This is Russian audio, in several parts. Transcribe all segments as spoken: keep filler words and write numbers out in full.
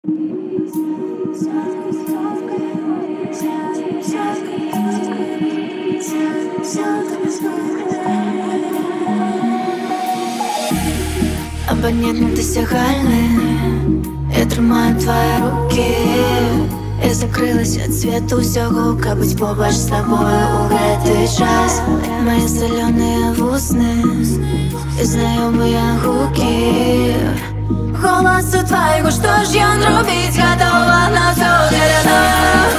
Абонент досягальны, я трымаю твои руки. Я закрылась ад свету ўсяго, каб быць побач з табою ў гэты час. Мои соленые вусны і знаёмыя гукі. Голасу твайго, што ж ён робіць, гатова на ўсё для нас.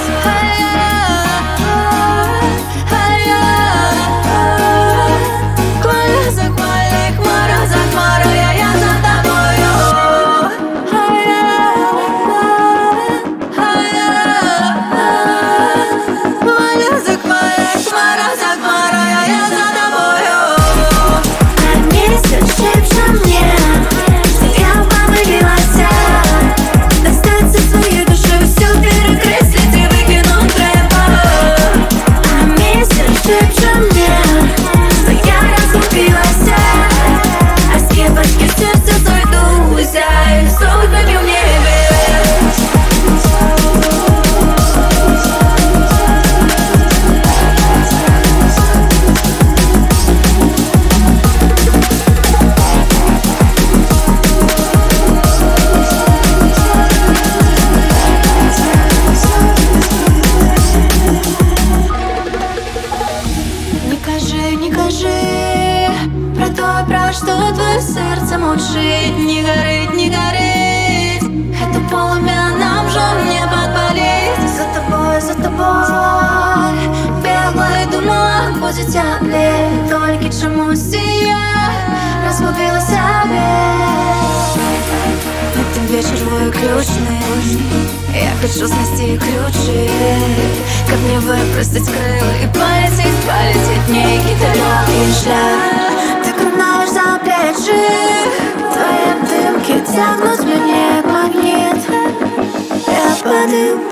Не кажи про то, про что твое сердце мучит. Не горит, не горит, это полымя нам же не подпалить. За тобой, за тобой бегла и думала, будет теплее. Только чомусь я разгубила себя. Этот вечер выключный, я хочу снести ключи, как мне выпростать крылья и полететь, полететь в некий далекий шлях. Ты кружишь за плечи, твои дымки тянут меня как магнит. Я падаю.